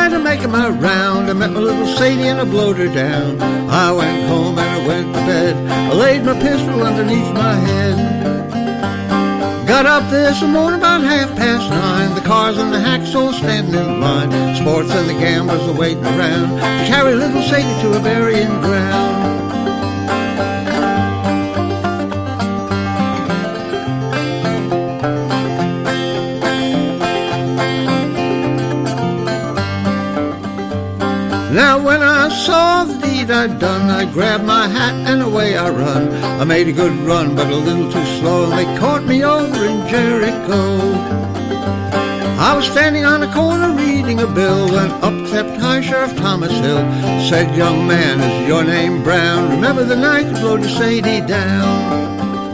night I'm making my round, I met my little Sadie and I blowed her down. I went home and I went to bed, I laid my pistol underneath my head. Got up this morning about 9:30. The cars and the hacksaws standing in line. Sports and the gamblers are waiting around to carry little Sadie to a burying ground. Now when I saw the deed I'd done, I grabbed my hat and away I run. I made a good run, but a little too slow, and they caught me over in Jericho. I was standing on a corner reading a bill when up stepped High Sheriff Thomas Hill. Said, young man, is your name Brown? Remember the night you rode your Sadie down?